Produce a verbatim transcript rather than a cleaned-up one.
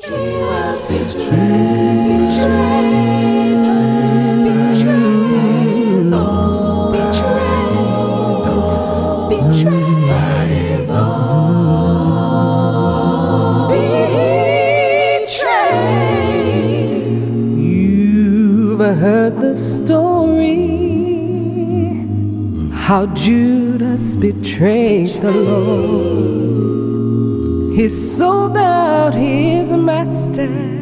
was betrayed. Betrayed. Betrayed. Betrayed. Betrayed by his own. Betrayed. You've heard the story, how Judas betrayed the Lord. He sold out his master